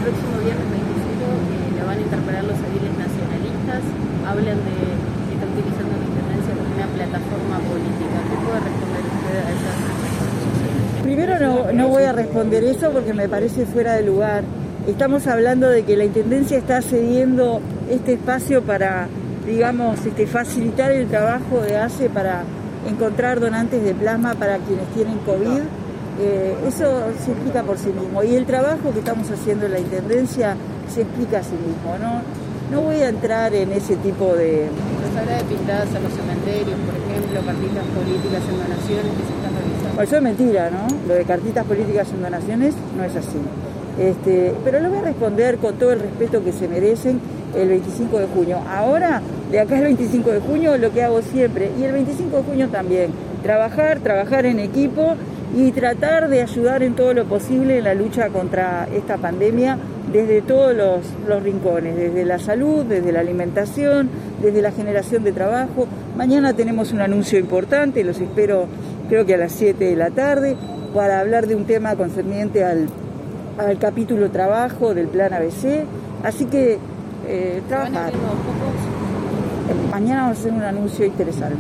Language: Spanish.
próximo viernes 25 lo van a interpelar los ediles nacionalistas, hablan de que están utilizando la intendencia como una plataforma política. ¿Qué puede responder usted a esas acusaciones? Primero no voy a responder eso porque me parece fuera de lugar. Estamos hablando de que la intendencia está cediendo este espacio para, digamos, facilitar el trabajo de ACE para encontrar donantes de plasma para quienes tienen COVID. Eso se explica por sí mismo. Y el trabajo que estamos haciendo en la intendencia se explica a sí mismo. No voy a entrar en ese tipo de... Nos habla de pintadas a los cementerios, por ejemplo, cartitas políticas en donaciones que se están realizando. Bueno, eso es mentira, ¿no? Lo de cartitas políticas en donaciones no es así. Pero lo voy a responder con todo el respeto que se merecen el 25 de junio. Ahora, de acá al 25 de junio, lo que hago siempre, y el 25 de junio también, trabajar en equipo y tratar de ayudar en todo lo posible en la lucha contra esta pandemia desde todos los rincones, desde la salud, desde la alimentación, desde la generación de trabajo. Mañana tenemos un anuncio importante, los espero creo que a las 7 de la tarde, para hablar de un tema concerniente al capítulo trabajo del Plan ABC, así que trabajar. Mañana vamos a hacer un anuncio interesante.